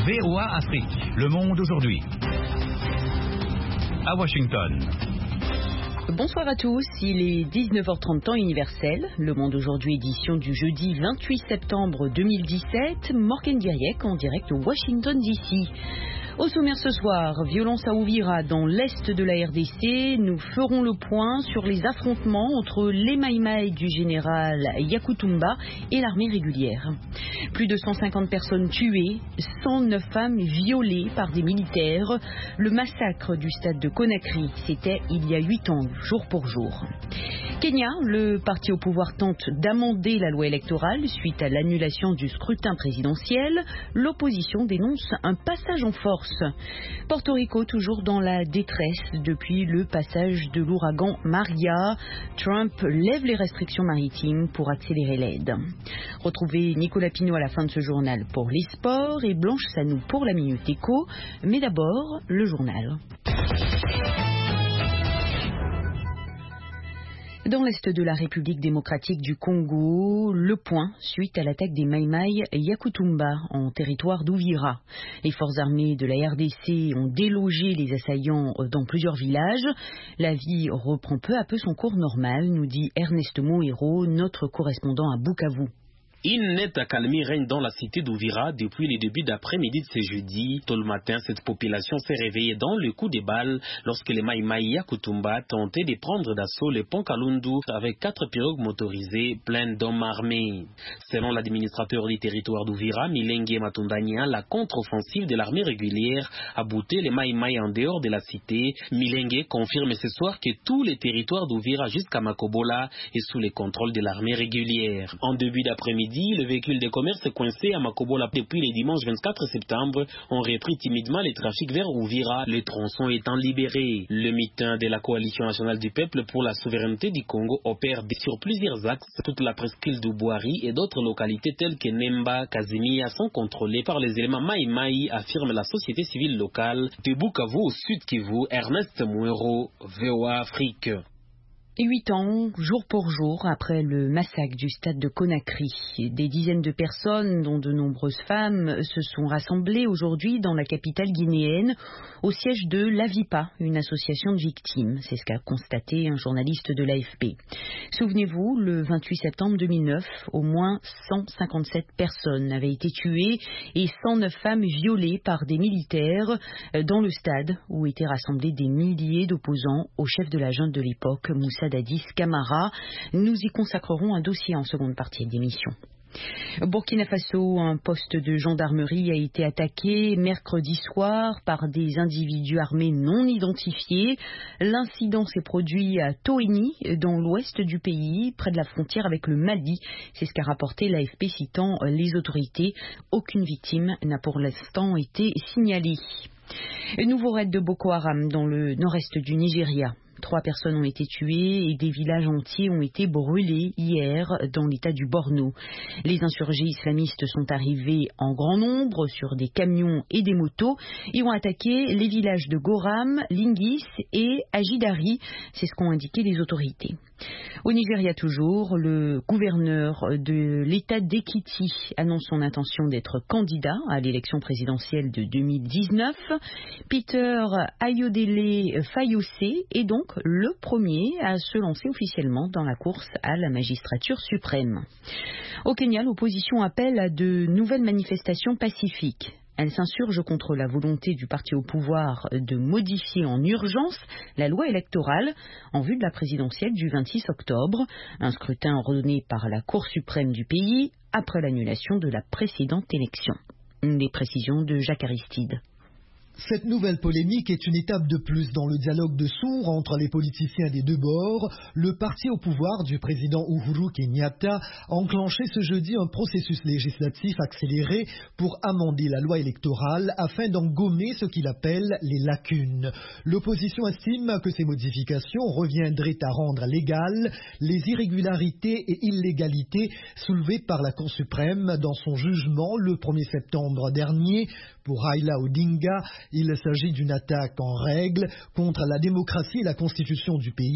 VOA Afrique, le monde aujourd'hui. À Washington. Bonsoir à tous, il est 19h30 temps universel. Le Monde aujourd'hui, édition du jeudi 28 septembre 2017. Morgan Diriek en direct de Washington DC. Au sommaire ce soir, violence à Uvira dans l'est de la RDC. Nous ferons le point sur les affrontements entre les Maïmaï du général Yakutumba et l'armée régulière. Plus de 150 personnes tuées, 109 femmes violées par des militaires. Le massacre du stade de Conakry, c'était il y a 8 ans, jour pour jour. Kenya, le parti au pouvoir tente d'amender la loi électorale suite à l'annulation du scrutin présidentiel. L'opposition dénonce un passage en force. Porto Rico, toujours dans la détresse depuis le passage de l'ouragan Maria. Trump lève les restrictions maritimes pour accélérer l'aide. Retrouvez Nicolas Pinault à la fin de ce journal pour les sports et Blanche Sanou pour la Minute Éco. Mais d'abord, le journal. Dans l'est de la République démocratique du Congo, le point suite à l'attaque des Maïmaï Yakutumba en territoire d'Uvira. Les forces armées de la RDC ont délogé les assaillants dans plusieurs villages. La vie reprend peu à peu son cours normal, nous dit Ernest Mohero, notre correspondant à Bukavu. Une nette accalmie règne dans la cité d'Uvira depuis le début d'après-midi de ce jeudi. Tôt le matin, cette population s'est réveillée dans le coup des balles lorsque les Maïmaï Yakutumba tentaient de prendre d'assaut le pont Kalundu avec 4 pirogues motorisées pleines d'hommes armés. Selon l'administrateur du territoire d'Uvira, Milenge Matundania, la contre-offensive de l'armée régulière a bouté les Maïmaï en dehors de la cité. Milenge confirme ce soir que tout le territoire d'Uvira jusqu'à Makobola est sous le contrôle de l'armée régulière. En début d'après-midi, le véhicule de commerce coincé à Makobola depuis le dimanche 24 septembre ont repris timidement le trafic vers Uvira, les tronçons étant libérés. Le mitin de la Coalition nationale du peuple pour la souveraineté du Congo opère sur plusieurs axes. Toute la presqu'île d'Ubwari et d'autres localités telles que Nemba, Kazimia sont contrôlées par les éléments Maïmaï, affirme la société civile locale. De Bukavu au Sud Kivu, Ernest Mouero, VOA Afrique. 8 ans, jour pour jour, après le massacre du stade de Conakry. Des dizaines de personnes, dont de nombreuses femmes, se sont rassemblées aujourd'hui dans la capitale guinéenne, au siège de l'AVIPA, une association de victimes. C'est ce qu'a constaté un journaliste de l'AFP. Souvenez-vous, le 28 septembre 2009, au moins 157 personnes avaient été tuées et 109 femmes violées par des militaires dans le stade où étaient rassemblés des milliers d'opposants au chef de la junte de l'époque, Moussa Dadis Camara. Nous y consacrerons un dossier en seconde partie d'émission. Burkina Faso, un poste de gendarmerie a été attaqué mercredi soir par des individus armés non identifiés. L'incident s'est produit à Toini, dans l'ouest du pays, près de la frontière avec le Mali. C'est ce qu'a rapporté l'AFP citant les autorités. Aucune victime n'a pour l'instant été signalée. Nouveau raid de Boko Haram dans le nord-est du Nigeria. 3 personnes ont été tuées et des villages entiers ont été brûlés hier dans l'état du Borno. Les insurgés islamistes sont arrivés en grand nombre sur des camions et des motos et ont attaqué les villages de Goram, Lingis et Ajidari. C'est ce qu'ont indiqué les autorités. Au Nigeria toujours, le gouverneur de l'état d'Ekiti annonce son intention d'être candidat à l'élection présidentielle de 2019. Peter Ayodele Fayose est donc le premier à se lancer officiellement dans la course à la magistrature suprême. Au Kenya, l'opposition appelle à de nouvelles manifestations pacifiques. Elle s'insurge contre la volonté du parti au pouvoir de modifier en urgence la loi électorale en vue de la présidentielle du 26 octobre, un scrutin ordonné par la Cour suprême du pays après l'annulation de la précédente élection. Des précisions de Jacques Aristide. Cette nouvelle polémique est une étape de plus dans le dialogue de sourds entre les politiciens des deux bords. Le parti au pouvoir du président Uhuru Kenyatta a enclenché ce jeudi un processus législatif accéléré pour amender la loi électorale afin d'en gommer ce qu'il appelle les lacunes. L'opposition estime que ces modifications reviendraient à rendre légales les irrégularités et illégalités soulevées par la Cour suprême dans son jugement le 1er septembre dernier. Pour Raila Odinga, il s'agit d'une attaque en règle contre la démocratie et la constitution du pays.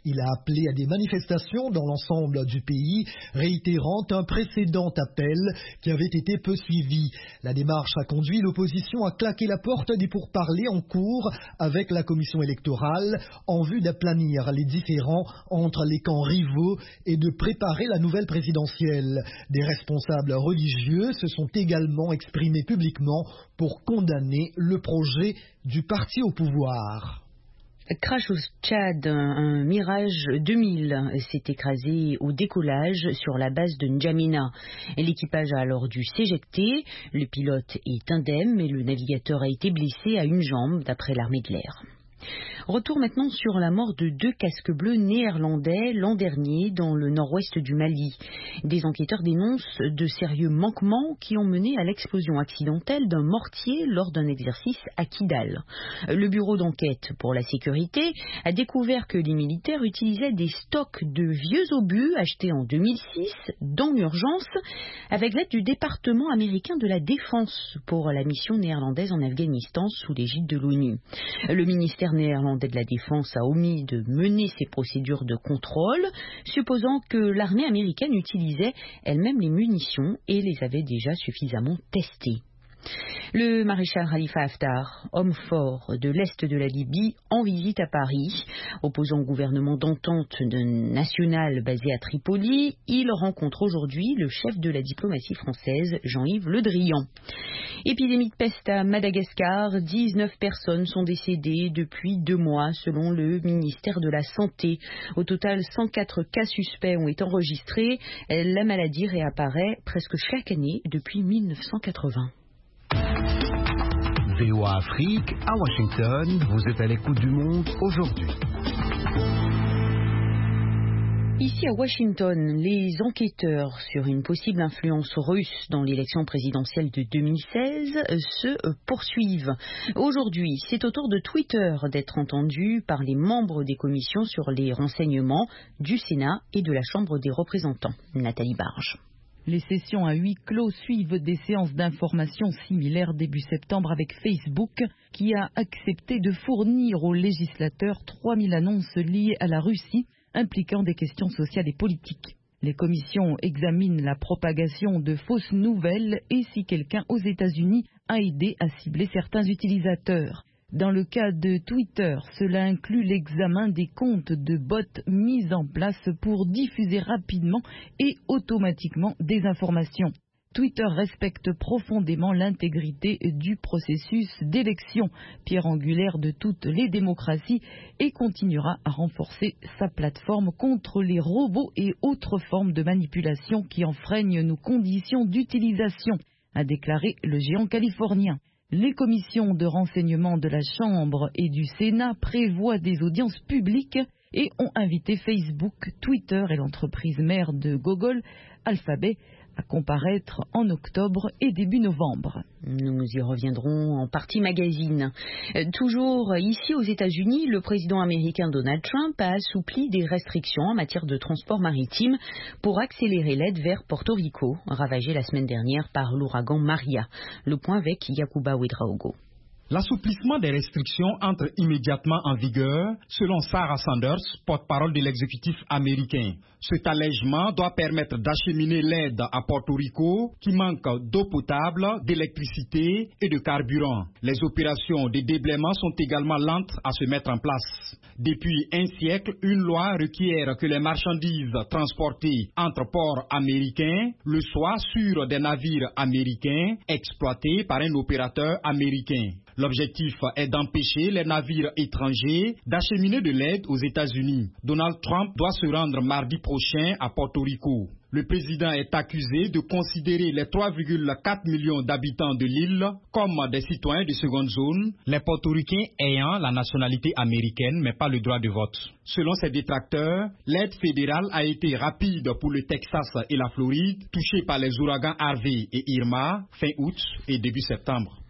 Il a appelé à des manifestations dans l'ensemble du pays, réitérant un précédent appel qui avait été peu suivi. La démarche a conduit l'opposition à claquer la porte des pourparlers en cours avec la commission électorale en vue d'aplanir les différends entre les camps rivaux et de préparer la nouvelle présidentielle. Des responsables religieux se sont également exprimés publiquement pour condamner le projet du parti au pouvoir. Crash au Tchad, un Mirage 2000 s'est écrasé au décollage sur la base de N'Djamena. L'équipage a alors dû s'éjecter. Le pilote est indemne, mais le navigateur a été blessé à une jambe, d'après l'armée de l'air. Retour maintenant sur la mort de 2 casques bleus néerlandais l'an dernier dans le nord-ouest du Mali. Des enquêteurs dénoncent de sérieux manquements qui ont mené à l'explosion accidentelle d'un mortier lors d'un exercice à Kidal. Le bureau d'enquête pour la sécurité a découvert que les militaires utilisaient des stocks de vieux obus achetés en 2006 dans l'urgence avec l'aide du département américain de la défense pour la mission néerlandaise en Afghanistan sous l'égide de l'ONU. Le ministère néerlandais de la Défense a omis de mener ces procédures de contrôle, supposant que l'armée américaine utilisait elle-même les munitions et les avait déjà suffisamment testées. Le maréchal Khalifa Haftar, homme fort de l'Est de la Libye, en visite à Paris. Opposant au gouvernement d'entente nationale basé à Tripoli, il rencontre aujourd'hui le chef de la diplomatie française, Jean-Yves Le Drian. Épidémie de peste à Madagascar, 19 personnes sont décédées depuis 2 mois selon le ministère de la Santé. Au total, 104 cas suspects ont été enregistrés. La maladie réapparaît presque chaque année depuis 1980. VOA Afrique, à Washington, vous êtes à l'écoute du monde aujourd'hui. Ici à Washington, les enquêteurs sur une possible influence russe dans l'élection présidentielle de 2016 se poursuivent. Aujourd'hui, c'est au tour de Twitter d'être entendu par les membres des commissions sur les renseignements du Sénat et de la Chambre des représentants. Nathalie Barge. Les sessions à huis clos suivent des séances d'information similaires début septembre avec Facebook, qui a accepté de fournir aux législateurs 3000 annonces liées à la Russie, impliquant des questions sociales et politiques. Les commissions examinent la propagation de fausses nouvelles et si quelqu'un aux États-Unis a aidé à cibler certains utilisateurs. Dans le cas de Twitter, cela inclut l'examen des comptes de bots mis en place pour diffuser rapidement et automatiquement des informations. Twitter respecte profondément l'intégrité du processus d'élection, pierre angulaire de toutes les démocraties, et continuera à renforcer sa plateforme contre les robots et autres formes de manipulation qui enfreignent nos conditions d'utilisation, a déclaré le géant californien. Les commissions de renseignement de la Chambre et du Sénat prévoient des audiences publiques et ont invité Facebook, Twitter et l'entreprise mère de Google, Alphabet, à comparaître en octobre et début novembre. Nous y reviendrons en partie magazine. Toujours ici aux États-Unis, le président américain Donald Trump a assoupli des restrictions en matière de transport maritime pour accélérer l'aide vers Porto Rico, ravagée la semaine dernière par l'ouragan Maria. Le point avec Yacouba Ouedraogo. L'assouplissement des restrictions entre immédiatement en vigueur, selon Sarah Sanders, porte-parole de l'exécutif américain. Cet allègement doit permettre d'acheminer l'aide à Porto Rico, qui manque d'eau potable, d'électricité et de carburant. Les opérations de déblaiement sont également lentes à se mettre en place. Depuis un siècle, une loi requiert que les marchandises transportées entre ports américains le soient sur des navires américains exploités par un opérateur américain. L'objectif est d'empêcher les navires étrangers d'acheminer de l'aide aux États-Unis. Donald Trump doit se rendre mardi prochain à Porto Rico. Le président est accusé de considérer les 3,4 millions d'habitants de l'île comme des citoyens de seconde zone, les portoricains ayant la nationalité américaine mais pas le droit de vote. Selon ses détracteurs, l'aide fédérale a été rapide pour le Texas et la Floride, touchés par les ouragans Harvey et Irma fin août et début septembre.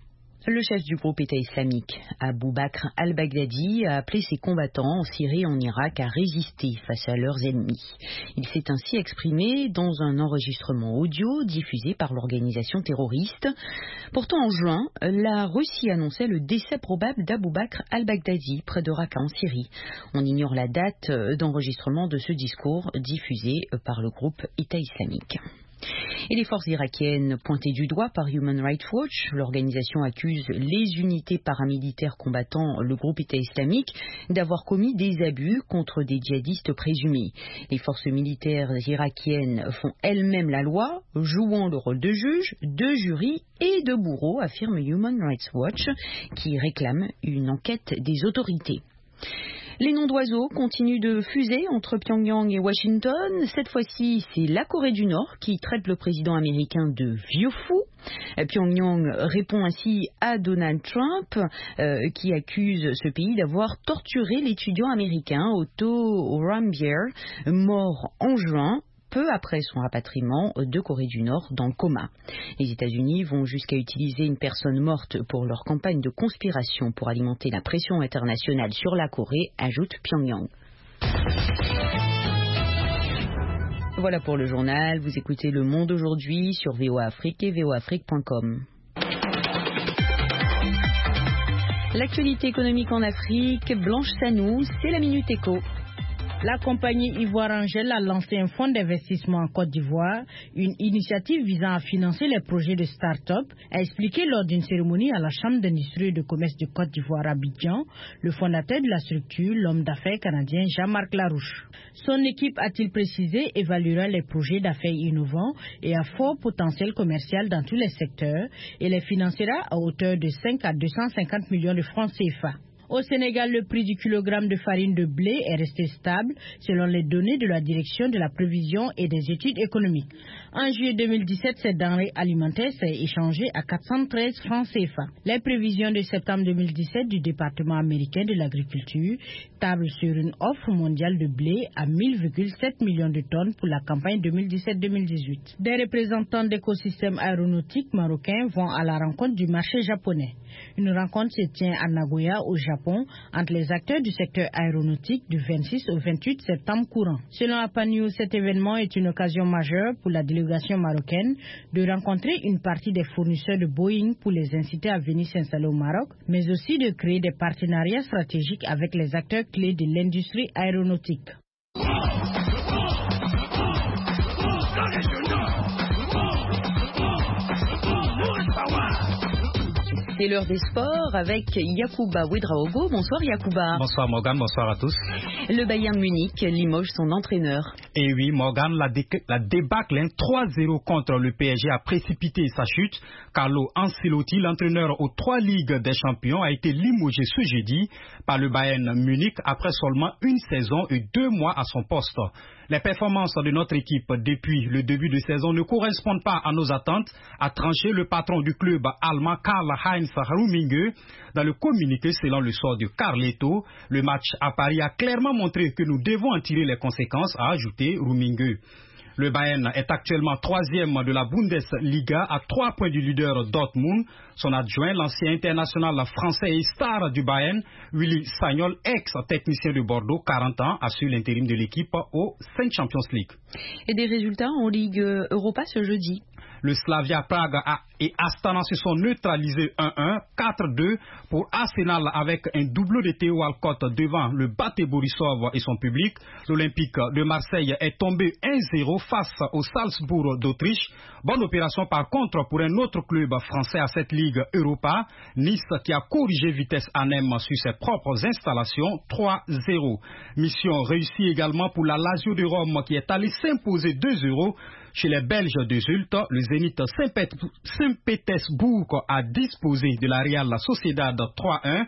Le chef du groupe État islamique, Abu Bakr al-Baghdadi, a appelé ses combattants en Syrie et en Irak à résister face à leurs ennemis. Il s'est ainsi exprimé dans un enregistrement audio diffusé par l'organisation terroriste. Pourtant, en juin, la Russie annonçait le décès probable d'Abu Bakr al-Baghdadi près de Raqqa en Syrie. On ignore la date d'enregistrement de ce discours diffusé par le groupe État islamique. Et les forces irakiennes pointées du doigt par Human Rights Watch, l'organisation accuse les unités paramilitaires combattant le groupe État islamique d'avoir commis des abus contre des djihadistes présumés. Les forces militaires irakiennes font elles-mêmes la loi, jouant le rôle de juge, de jury et de bourreau, affirme Human Rights Watch, qui réclame une enquête des autorités. Les noms d'oiseaux continuent de fuser entre Pyongyang et Washington. Cette fois-ci, c'est la Corée du Nord qui traite le président américain de vieux fou. Pyongyang répond ainsi à Donald Trump, qui accuse ce pays d'avoir torturé l'étudiant américain Otto Warmbier, mort en juin, peu après son rapatriement de Corée du Nord dans le coma. Les États-Unis vont jusqu'à utiliser une personne morte pour leur campagne de conspiration pour alimenter la pression internationale sur la Corée, ajoute Pyongyang. Voilà pour le journal. Vous écoutez Le Monde aujourd'hui sur VOA Afrique et voaafrique.com. L'actualité économique en Afrique, Blanche Sanou, c'est la Minute Éco. La compagnie Ivoire Angel a lancé un fonds d'investissement en Côte d'Ivoire, une initiative visant à financer les projets de start-up, a expliqué lors d'une cérémonie à la Chambre d'industrie et de commerce de Côte d'Ivoire à Abidjan, le fondateur de la structure, l'homme d'affaires canadien Jean-Marc Larouche. Son équipe, a-t-il précisé, évaluera les projets d'affaires innovants et à fort potentiel commercial dans tous les secteurs et les financera à hauteur de 5 à 250 millions de francs CFA. Au Sénégal, le prix du kilogramme de farine de blé est resté stable selon les données de la Direction de la prévision et des études économiques. En juillet 2017, cette denrée alimentaire s'est échangée à 413 francs CFA. Les prévisions de septembre 2017 du département américain de l'agriculture tablent sur une offre mondiale de blé à 1000,7 millions de tonnes pour la campagne 2017-2018. Des représentants d'écosystèmes aéronautiques marocains vont à la rencontre du marché japonais. Une rencontre se tient à Nagoya, au Japon, entre les acteurs du secteur aéronautique du 26 au 28 septembre courant. Selon APA-News, cet événement est une occasion majeure pour la délégation marocaine de rencontrer une partie des fournisseurs de Boeing pour les inciter à venir s'installer au Maroc, mais aussi de créer des partenariats stratégiques avec les acteurs clés de l'industrie aéronautique. C'est l'heure des sports avec Yacouba Ouedraogo. Bonsoir Yacouba. Bonsoir Morgane, bonsoir à tous. Le Bayern Munich limoge son entraîneur. Et oui Morgane, la débâcle 3-0 contre le PSG a précipité sa chute. Carlo Ancelotti, l'entraîneur aux 3 Ligues des Champions, a été limogé ce jeudi par le Bayern Munich après seulement une saison et 2 mois à son poste. Les performances de notre équipe depuis le début de saison ne correspondent pas à nos attentes, a tranché le patron du club allemand Karl-Heinz Rummenigge. Dans le communiqué selon le sort de Carletto, le match à Paris a clairement montré que nous devons en tirer les conséquences, a ajouté Rummenigge. Le Bayern est actuellement 3e de la Bundesliga à 3 points du leader Dortmund. Son adjoint, l'ancien international français et star du Bayern, Willy Sagnol, ex-technicien de Bordeaux, 40 ans, assure l'intérim de l'équipe au Saint Champions League. Et des résultats en Ligue Europa ce jeudi. Le Slavia Prague et Astana se sont neutralisés 1-1, 4-2 pour Arsenal avec un doublé de Theo Walcott devant le Bate Borisov et son public. L'Olympique de Marseille est tombé 1-0 face au Salzbourg d'Autriche. Bonne opération par contre pour un autre club français à cette Ligue Europa, Nice qui a corrigé Vitesse Arnhem sur ses propres installations 3-0. Mission réussie également pour la Lazio de Rome qui est allé s'imposer 2-0 chez les Belges de Zulte. Le Zénith Saint-Pétersbourg a disposé de la Real Sociedad 3-1.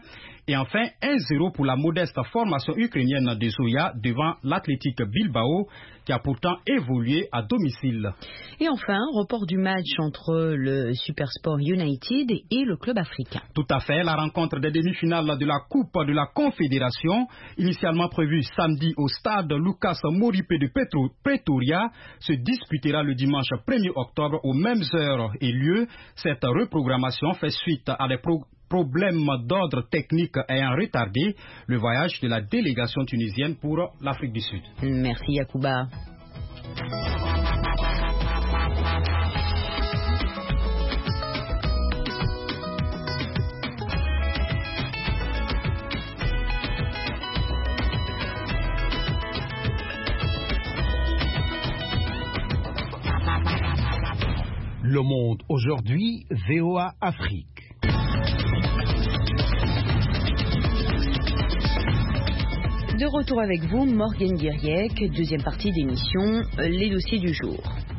Et enfin, 1-0 pour la modeste formation ukrainienne de Zoya devant l'Athletic Bilbao, qui a pourtant évolué à domicile. Et enfin, report du match entre le Supersport United et le club africain. Tout à fait, la rencontre des demi-finales de la Coupe de la Confédération, initialement prévue samedi au stade Lucas Moripe de Pretoria, se disputera le dimanche 1er octobre aux mêmes heures et lieux. Cette reprogrammation fait suite à des problèmes d'ordre technique ayant retardé le voyage de la délégation tunisienne pour l'Afrique du Sud. Merci Yacouba. Le Monde aujourd'hui, VOA Afrique. De retour avec vous, Morgane Guiriec, deuxième partie d'émission, les dossiers du jour.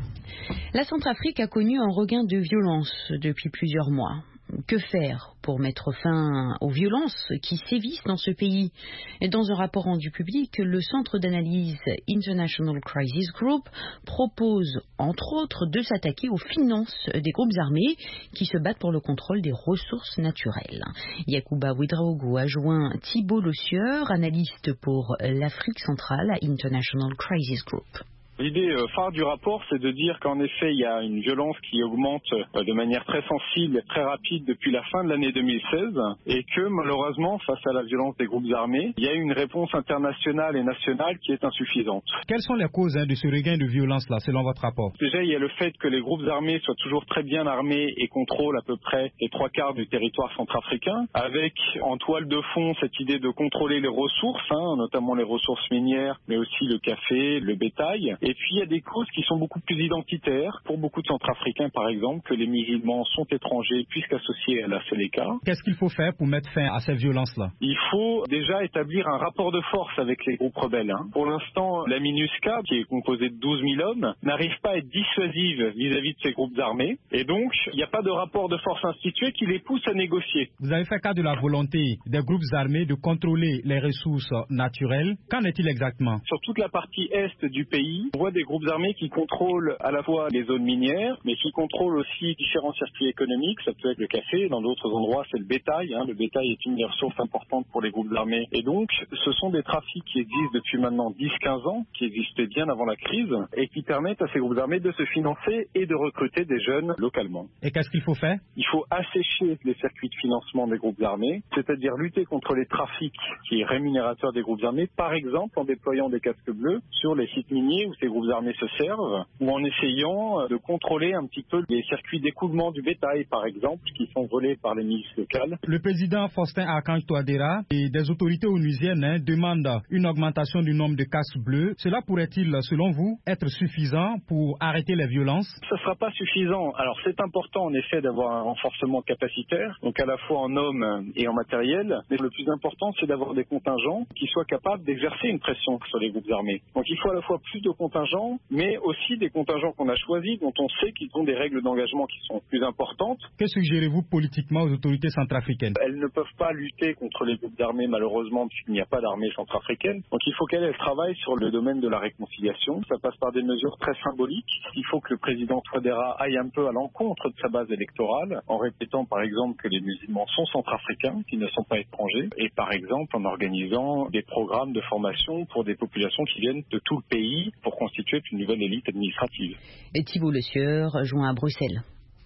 La Centrafrique a connu un regain de violence depuis plusieurs mois. Que faire pour mettre fin aux violences qui sévissent dans ce pays? Dans un rapport rendu public, le centre d'analyse International Crisis Group propose, entre autres, de s'attaquer aux finances des groupes armés qui se battent pour le contrôle des ressources naturelles. Yacouba Ouedraogo a joint Thibault Le Sieur, analyste pour l'Afrique centrale à International Crisis Group. L'idée phare du rapport, c'est de dire qu'en effet, il y a une violence qui augmente de manière très sensible, très rapide depuis la fin de l'année 2016 et que malheureusement, face à la violence des groupes armés, il y a une réponse internationale et nationale qui est insuffisante. Quelles sont les causes de ce regain de violence-là, selon votre rapport? Déjà, il y a le fait que les groupes armés soient toujours très bien armés et contrôlent à peu près les 3/4 du territoire centrafricain, avec en toile de fond cette idée de contrôler les ressources, notamment les ressources minières, mais aussi le café, le bétail. Et puis il y a des causes qui sont beaucoup plus identitaires, pour beaucoup de Centrafricains par exemple, que les musulmans sont étrangers puisqu'associés à la Séléka. Qu'est-ce qu'il faut faire pour mettre fin à ces violences-là? Il faut déjà établir un rapport de force avec les groupes rebelles. Pour l'instant, la MINUSCA, qui est composée de 12 000 hommes, n'arrive pas à être dissuasive vis-à-vis de ces groupes armés. Et donc, il n'y a pas de rapport de force institué qui les pousse à négocier. Vous avez fait cas de la volonté des groupes armés de contrôler les ressources naturelles. Qu'en est-il exactement? Sur toute la partie est du pays, on voit des groupes armés qui contrôlent à la fois les zones minières, mais qui contrôlent aussi différents circuits économiques. Ça peut être le café, dans d'autres endroits c'est le bétail. Le bétail est une des ressources importantes pour les groupes armés. Et donc, ce sont des trafics qui existent depuis maintenant 10-15 ans, qui existaient bien avant la crise, et qui permettent à ces groupes armés de se financer et de recruter des jeunes localement. Et qu'est-ce qu'il faut faire? Il faut assécher les circuits de financement des groupes armés, c'est-à-dire lutter contre les trafics qui est rémunérateur des groupes armés, par exemple en déployant des casques bleus sur les sites miniers où ces groupes armés se servent, ou en essayant de contrôler un petit peu les circuits d'écoulement du bétail, par exemple, qui sont volés par les milices locales. Le président Faustin Archange Touadéra et des autorités onusiennes demandent une augmentation du nombre de casques bleus. Cela pourrait-il, selon vous, être suffisant pour arrêter les violences? Ça ne sera pas suffisant. Alors c'est important en effet d'avoir un renforcement capacitaire, donc à la fois en hommes et en matériel, mais le plus important c'est d'avoir des contingents qui soient capables d'exercer une pression sur les groupes armés. Donc il faut à la fois plus de contingents, mais aussi des contingents qu'on a choisis, dont on sait qu'ils ont des règles d'engagement qui sont plus importantes. Que suggérez-vous politiquement aux autorités centrafricaines? Elles ne peuvent pas lutter contre les groupes armés, malheureusement, puisqu'il n'y a pas d'armée centrafricaine. Donc il faut qu'elles travaillent sur le domaine de la réconciliation. Ça passe par des mesures très symboliques. Il faut que le président Touadéra aille un peu à l'encontre de sa base électorale, en répétant par exemple que les musulmans sont centrafricains, qu'ils ne sont pas étrangers, et par exemple en organisant des programmes de formation pour des populations qui viennent de tout le pays pour constituer une nouvelle élite administrative. Et Thibault Le Sieur, joint à Bruxelles.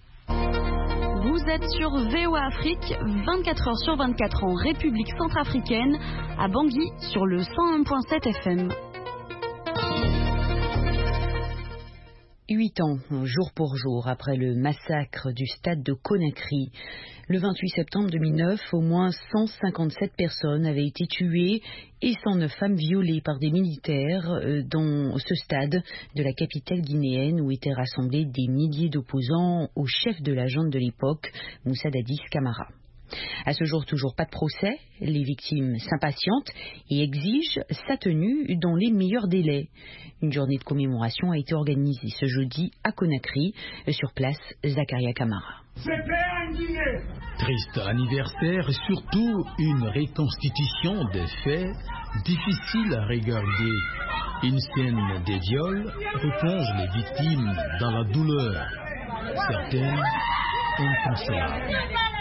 Vous êtes sur VOA Afrique, 24 heures sur 24 en République centrafricaine, à Bangui sur le 101.7 FM. 8 ans, jour pour jour, après le massacre du stade de Conakry. Le 28 septembre 2009, au moins 157 personnes avaient été tuées et 109 femmes violées par des militaires dans ce stade de la capitale guinéenne où étaient rassemblés des milliers d'opposants au chef de la junte de l'époque, Moussa Dadis Camara. À ce jour, toujours pas de procès. Les victimes s'impatientent et exigent sa tenue dans les meilleurs délais. Une journée de commémoration a été organisée ce jeudi à Conakry. Sur place, Zakaria Kamara. Triste anniversaire et surtout une reconstitution des faits difficile à regarder. Une scène des viols replonge les victimes dans la douleur, certaines inconsolables.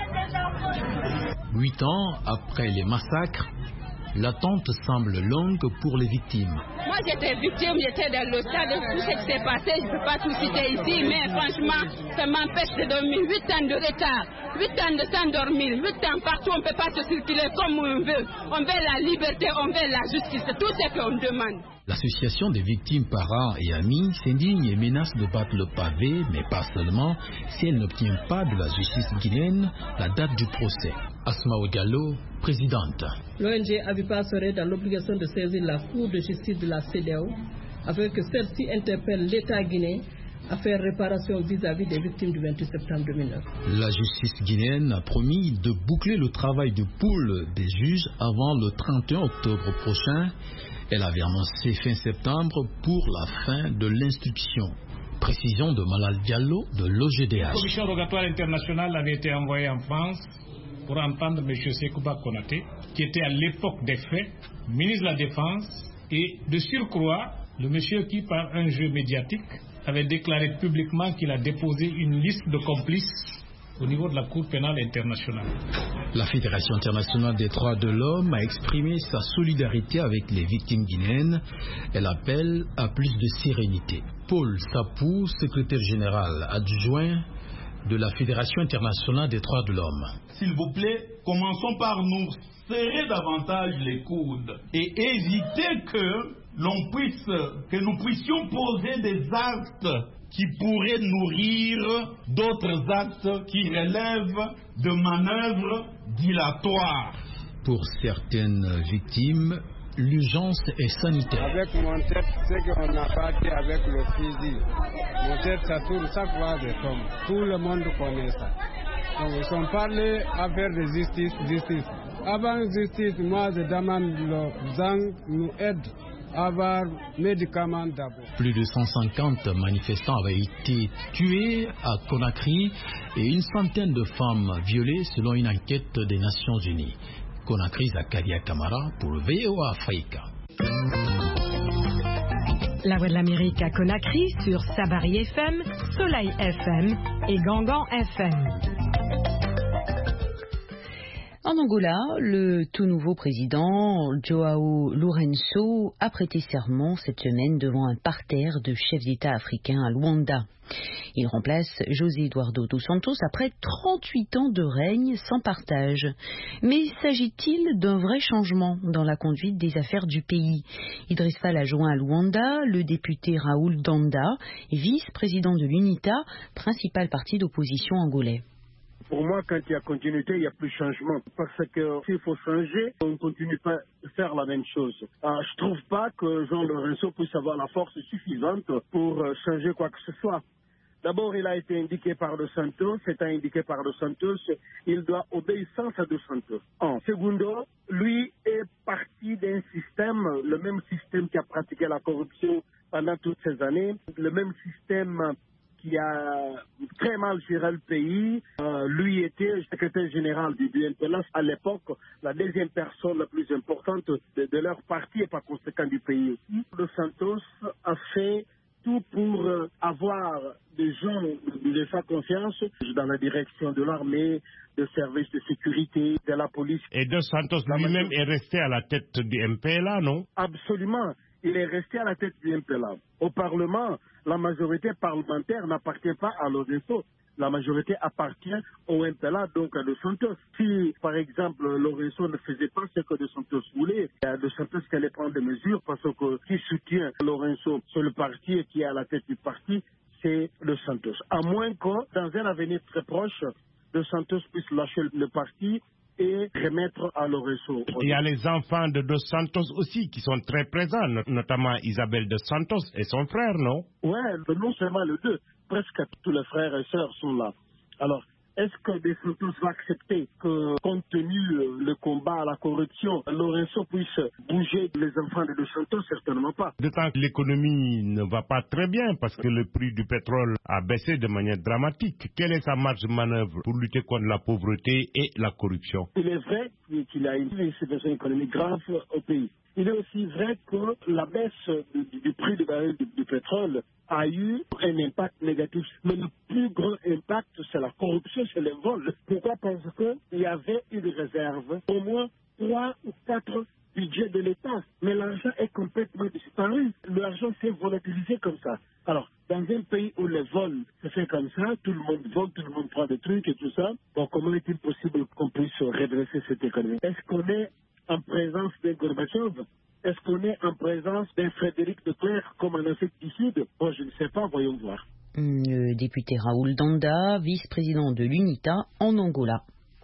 8 ans après les massacres, l'attente semble longue pour les victimes. Moi j'étais victime, j'étais dans le stade, tout ce qui s'est passé, je ne peux pas tout citer ici, mais franchement, ça m'empêche de dormir. 8 ans de retard, 8 ans de sans dormir, 8 ans partout, on ne peut pas se circuler comme on veut. On veut la liberté, on veut la justice, c'est tout ce qu'on demande. L'association des victimes, parents et amis s'indigne et menace de battre le pavé, mais pas seulement, si elle n'obtient pas de la justice guinéenne la date du procès. Asma Diallo, présidente. L'ONG Avipa serait dans l'obligation de saisir la Cour de justice de la CEDEAO afin que celle-ci interpelle l'État guinéen à faire réparation vis-à-vis des victimes du 28 septembre 2009. La justice guinéenne a promis de boucler le travail de pool des juges avant le 31 octobre prochain. Elle avait annoncé fin septembre pour la fin de l'instruction. Précision de Malal Diallo de l'OGDH. La commission rogatoire internationale avait été envoyée en France pour entendre M. Sekouba Konaté, qui était à l'époque des faits ministre de la Défense, et de surcroît, le monsieur qui, par un jeu médiatique, avait déclaré publiquement qu'il a déposé une liste de complices au niveau de la Cour pénale internationale. La Fédération internationale des droits de l'homme a exprimé sa solidarité avec les victimes guinéennes. Elle appelle à plus de sérénité. Paul Sapou, secrétaire général adjoint de la Fédération internationale des droits de l'homme. S'il vous plaît, commençons par nous serrer davantage les coudes et éviter que nous puissions poser des actes qui pourraient nourrir d'autres actes qui relèvent de manœuvres dilatoires. Pour certaines victimes, l'urgence est sanitaire. Avec mon tête, ce qu'on n'a pas dit avec le fusil, mon tête, ça tourne chaque fois de tombe. Tout le monde connaît ça. Donc ils sont parlés à faire de justice. Avant justice, moi je demande le ZAN nous aide à avoir médicaments d'abord. Plus de 150 manifestants avaient été tués à Conakry et une centaine de femmes violées selon une enquête des Nations Unies. Conakry, Zakaria Kamara pour VOA Africa. La Voix de l'Amérique à Conakry sur Sabari FM, Soleil FM et Gangan FM. En Angola, le tout nouveau président João Lourenço a prêté serment cette semaine devant un parterre de chefs d'État africains à Luanda. Il remplace José Eduardo dos Santos après 38 ans de règne sans partage. Mais s'agit-il d'un vrai changement dans la conduite des affaires du pays? Idriss Fall a joint à Luanda le député Raoul Danda, vice-président de l'UNITA, principal parti d'opposition angolais. Pour moi, quand il y a continuité, il n'y a plus de changement. Parce que s'il faut changer, on ne continue pas à faire la même chose. Je ne trouve pas que João Lourenço puisse avoir la force suffisante pour changer quoi que ce soit. D'abord, il a été indiqué par Dos Santos. Étant indiqué par Dos Santos, il doit obéissance à Dos Santos. En secondo, lui est parti d'un système, le même système qui a pratiqué la corruption pendant toutes ces années, le même système qui a très mal géré le pays. Lui était secrétaire général du MPLA à l'époque, la deuxième personne la plus importante de leur parti et par conséquent du pays aussi. Dos Santos a fait tout pour avoir des gens de sa confiance dans la direction de l'armée, des services de sécurité, de la police. Et Dos Santos lui-même est resté à la tête du MPLA, non? Absolument. Il est resté à la tête du MPLA. Au Parlement, la majorité parlementaire n'appartient pas à Lourenço. La majorité appartient au MPLA, donc à Dos Santos. Si, par exemple, Lourenço ne faisait pas ce que Dos Santos voulait, il y a Dos Santos qui allait prendre des mesures parce que qui soutient Lourenço sur le parti et qui est à la tête du parti, c'est Dos Santos. À moins que, dans un avenir très proche, Dos Santos puisse lâcher le parti et remettre à Lourenço. Il y a les enfants de Dos Santos aussi qui sont très présents, notamment Isabelle Dos Santos et son frère, non? Ouais, non seulement les deux, presque tous les frères et sœurs sont là. Alors, Est-ce que Dos Santos va accepter que, compte tenu le combat à la corruption, Lourenço puisse bouger les enfants de Dos Santos? Certainement pas. D'autant que l'économie ne va pas très bien parce que le prix du pétrole a baissé de manière dramatique. Quelle est sa marge de manœuvre pour lutter contre la pauvreté et la corruption? Il est vrai qu'il y a une situation économique grave au pays. Il est aussi vrai que la baisse du prix du baril du pétrole a eu un impact négatif. Mais le plus grand impact, c'est la corruption, c'est les vols. Pourquoi? Parce qu'il y avait une réserve, au moins 3 ou 4 budgets de l'État. Mais l'argent est complètement disparu. L'argent s'est volatilisé comme ça. Alors, dans un pays où les vols se fait comme ça, tout le monde vole, tout le monde prend des trucs et tout ça, donc comment est-il possible qu'on puisse redresser cette économie? Est-ce qu'on est en présence d'un Gorbatchev? Est-ce qu'on est en présence d'un Frédéric de Klerk comme en Afrique du Sud? Bon, je ne sais pas, voyons voir. Le député Raoul Danda, vice-président de l'UNITA en Angola.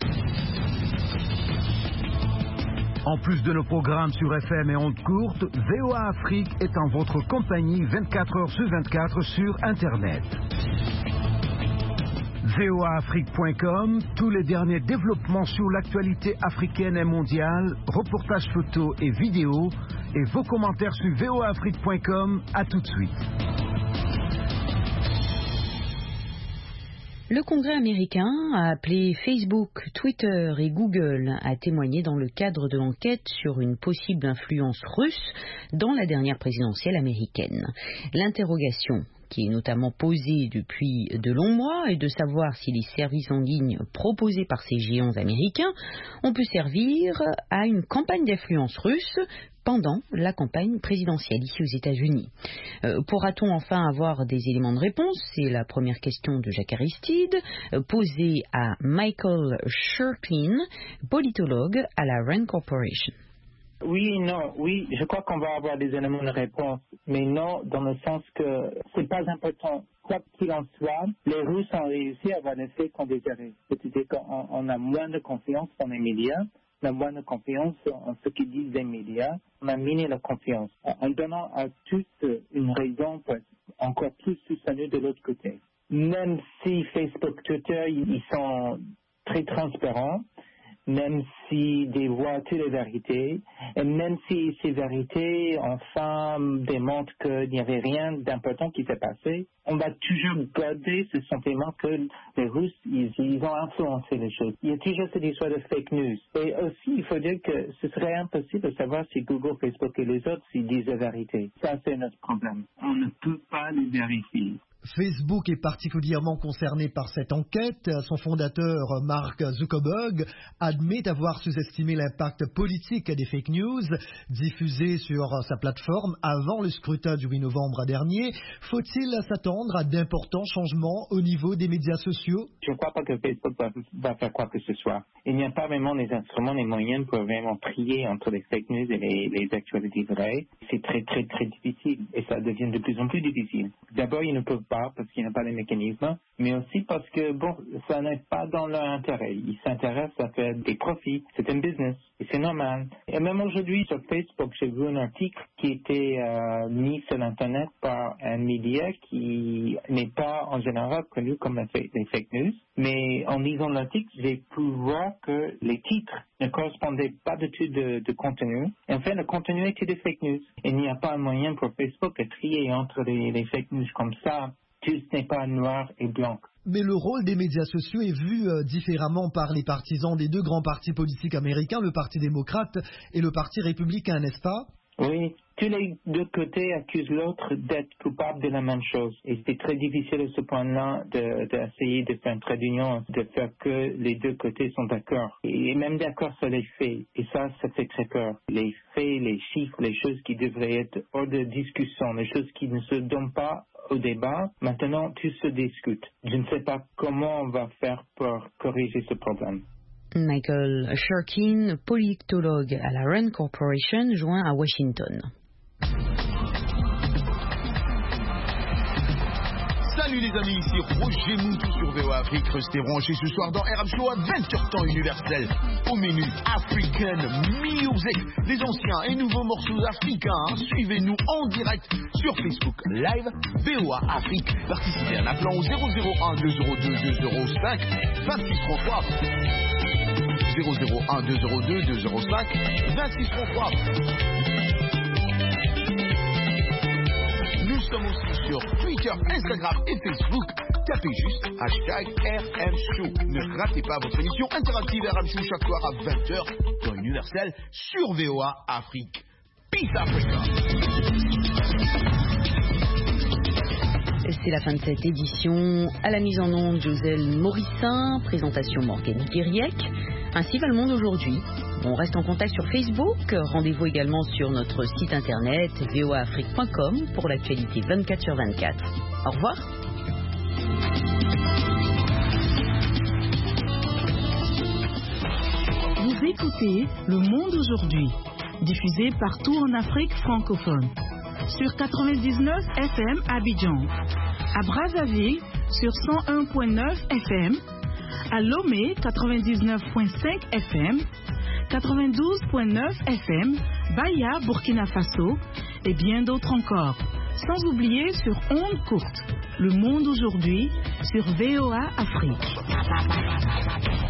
En plus de nos programmes sur FM et ondes courtes, VOA Afrique est en votre compagnie 24 heures sur 24 sur Internet. voaafrique.com, tous les derniers développements sur l'actualité africaine et mondiale, reportages photos et vidéos, et vos commentaires sur voaafrique.com. À tout de suite. Le Congrès américain a appelé Facebook, Twitter et Google à témoigner dans le cadre de l'enquête sur une possible influence russe dans la dernière présidentielle américaine. L'interrogation, qui est notamment posée depuis de longs mois, est de savoir si les services en ligne proposés par ces géants américains ont pu servir à une campagne d'influence russe pendant la campagne présidentielle ici aux États-Unis. Pourra-t-on enfin avoir des éléments de réponse? C'est la première question de Jacques Aristide, posée à Michael Shurkin, politologue à la RAND Corporation. Oui et non. Oui, je crois qu'on va avoir des éléments de réponse, mais non dans le sens que c'est pas important. Quoi qu'il en soit, les Russes ont réussi à avoir l'effet qu'on désirait. C'est-à-dire qu'on a moins de confiance dans les médias, on a moins de confiance en ce qu'ils disent des médias, on a miné la confiance en donnant à tous une raison pour être encore plus soutenus de l'autre côté. Même si Facebook, Twitter, ils sont très transparents, même s'ils dévoilent toutes les vérités, et même si ces vérités, enfin, démontrent qu'il n'y avait rien d'important qui s'est passé, on va toujours garder ce sentiment que les Russes, ils ont influencé les choses. Il y a toujours cette histoire de fake news. Et aussi, il faut dire que ce serait impossible de savoir si Google, Facebook et les autres, s'ils disent la vérité. Ça, c'est notre problème. On ne peut pas les vérifier. Facebook est particulièrement concerné par cette enquête. Son fondateur, Mark Zuckerberg, admet avoir sous-estimé l'impact politique des fake news diffusées sur sa plateforme avant le scrutin du 8 novembre dernier. Faut-il s'attendre à d'importants changements au niveau des médias sociaux? Je ne crois pas que Facebook va faire quoi que ce soit. Il n'y a pas vraiment les instruments, les moyens pour vraiment trier entre les fake news et les actualités vraies. C'est très, très, très difficile et ça devient de plus en plus difficile. D'abord, ils ne peuvent pas parce qu'il n'y a pas les mécanismes, mais aussi parce que, bon, ça n'est pas dans leur intérêt. Ils s'intéressent à faire des profits. C'est un business et c'est normal. Et même aujourd'hui, sur Facebook, j'ai vu un article qui était mis sur l'Internet par un média qui n'est pas en général connu comme les fake news. Mais en lisant l'article, j'ai pu voir que les titres ne correspondaient pas du tout de contenu. Et en fait, le contenu était des fake news. Il n'y a pas un moyen pour Facebook de trier entre les fake news comme ça. Tout n'est pas noir et blanc. Mais le rôle des médias sociaux est vu différemment par les partisans des deux grands partis politiques américains, le Parti démocrate et le Parti républicain, n'est-ce pas? Oui, tous les deux côtés accusent l'autre d'être coupable de la même chose. Et c'est très difficile à ce point-là d'essayer de faire un trait d'union, de faire que les deux côtés sont d'accord. Et même d'accord sur les faits. Et ça fait très peur. Les faits, les chiffres, les choses qui devraient être hors de discussion, les choses qui ne se donnent pas au débat, maintenant tout se discute. Je ne sais pas comment on va faire pour corriger ce problème. Michael Shurkin, politologue à la RAND Corporation, joint à Washington. Salut les amis, ici Roger Moutou sur VOA Afrique. Restez branchés ce soir dans RM Show à 20h temps universel. Au menu African Music, les anciens et nouveaux morceaux africains. Suivez-nous en direct sur Facebook Live VOA Afrique. Participez en appelant au 001 202 205 2633. 001 202 205 2633. Nous sommes aussi sur Twitter, Instagram et Facebook. Tapez juste #RM Show. Ne ratez pas votre émission interactive RM Show chaque soir à 20h dans Universel sur VOA Afrique. Peace Africa. C'est la fin de cette édition. À la mise en onde, Joselle Morissin, présentation Morgane Guériec. Ainsi va le monde aujourd'hui. On reste en contact sur Facebook. Rendez-vous également sur notre site internet voaafrique.com pour l'actualité 24/24. Au revoir. Vous écoutez Le Monde aujourd'hui, diffusé partout en Afrique francophone. Sur 99 FM à Abidjan, à Brazzaville sur 101.9 FM, à Lomé 99.5 FM, 92.9 FM, Baya, Burkina Faso et bien d'autres encore. Sans oublier sur ondes courtes, Le Monde aujourd'hui sur VOA Afrique.